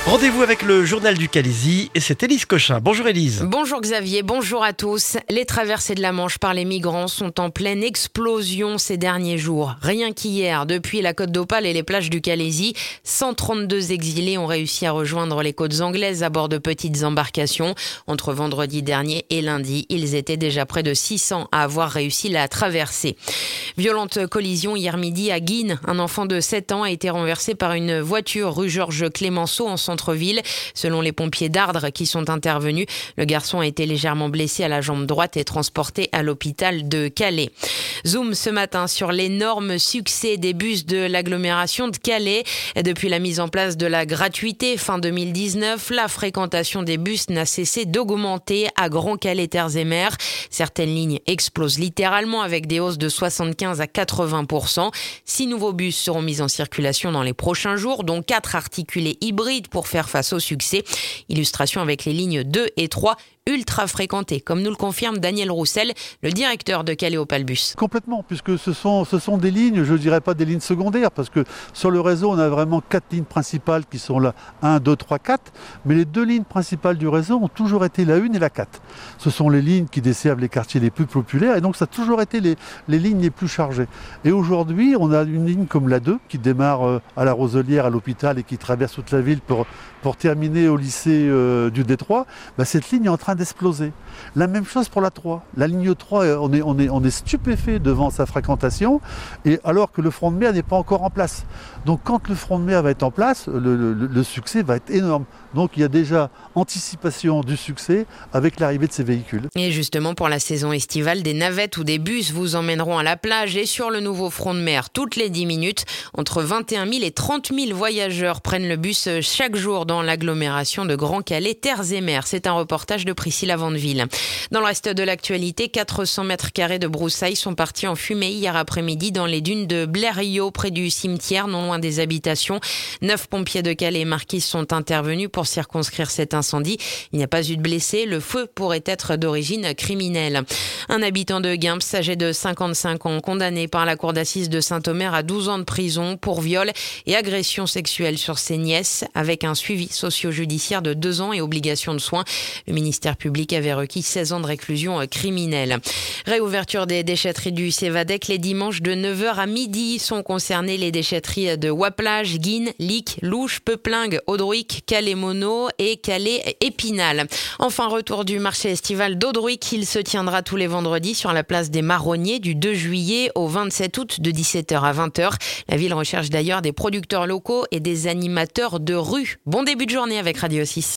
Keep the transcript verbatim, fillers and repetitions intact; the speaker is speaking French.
Rendez-vous avec le journal du Calaisis et c'est Élise Cochin. Bonjour Élise. Bonjour Xavier, bonjour à tous. Les traversées de la Manche par les migrants sont en pleine explosion ces derniers jours. Rien qu'hier, depuis la Côte d'Opale et les plages du Calaisis, cent trente-deux exilés ont réussi à rejoindre les côtes anglaises à bord de petites embarcations. Entre vendredi dernier et lundi, ils étaient déjà près de six cents à avoir réussi la traversée. Violente collision hier midi à Guînes. Un enfant de sept ans a été renversé par une voiture rue Georges Clémenceau en centre-ville. Selon les pompiers d'Ardres qui sont intervenus, le garçon a été légèrement blessé à la jambe droite et transporté à l'hôpital de Calais. Zoom ce matin sur l'énorme succès des bus de l'agglomération de Calais. Depuis la mise en place de la gratuité fin deux mille dix-neuf, la fréquentation des bus n'a cessé d'augmenter à Grand Calais Terres et Mers. Certaines lignes explosent littéralement avec des hausses de soixante-quinze à quatre-vingts pour cent. Six nouveaux bus seront mis en circulation dans les prochains jours, dont quatre articulés hybrides pour faire face au succès. Illustration avec les lignes deux et trois ultra fréquentées, comme nous le confirme Daniel Roussel, le directeur de Calais Opale Bus. Complètement, puisque ce sont, ce sont des lignes, je ne dirais pas des lignes secondaires, parce que sur le réseau, on a vraiment quatre lignes principales qui sont là, un, deux, trois, quatre, mais les deux lignes principales du réseau ont toujours été la une et la quatre. Ce sont les lignes qui desservent les quartiers les plus populaires, et donc ça a toujours été les, les lignes les plus chargées. Et aujourd'hui, on a une ligne comme la deux, qui démarre à la Roselière, à l'hôpital, et qui traverse toute la ville pour, pour terminer au lycée euh, du Détroit. Bah, cette ligne est en train d'exploser. La même chose pour la trois. La ligne trois, on est, on est, on est stupéfait devant sa fréquentation, et alors que le front de mer n'est pas encore en place. Donc quand le front de mer va être en place, le, le, le succès va être énorme. Donc il y a déjà anticipation du succès avec l'arrivée de ces véhicules. Et justement pour la saison estivale, des navettes ou des bus vous emmèneront à la plage et sur le nouveau front de mer toutes les dix minutes. Entre vingt et un mille et trente mille voyageurs prennent le bus chaque jour dans l'agglomération de Grand Calais Terres et Mers. C'est un reportage de Priscilla Vandeville. Dans le reste de l'actualité, quatre cents mètres carrés de broussailles sont partis en fumée hier après-midi dans les dunes de Blériot, près du cimetière, non loin des habitations. Neuf pompiers de Calais et Marquise sont intervenus pour circonscrire cet incendie. Il n'y a pas eu de blessés. Le feu pourrait être d'origine criminelle. Un habitant de Guimps, âgé de cinquante-cinq ans, condamné par la cour d'assises de Saint-Omer à douze ans de prison pour viol et agression sexuelle sur ses nièces, avec un suivi socio-judiciaire de deux ans et obligation de soins. Le ministère public avait requis seize ans de réclusion criminelle. Réouverture des déchetteries du Cévadec. Les dimanches de neuf heures à midi sont concernés les déchetteries de Waplage, Guînes, Lic, Louche, Peuplingue, Audruic, Calais-Mono et Calais-Épinal. Enfin, retour du marché estival d'Audruic. Il se tiendra tous les vendredis sur la place des Marronniers du deux juillet au vingt-sept août de dix-sept heures à vingt heures. La ville recherche d'ailleurs des producteurs locaux et des animateurs de rue. Bon début de journée avec Radio six.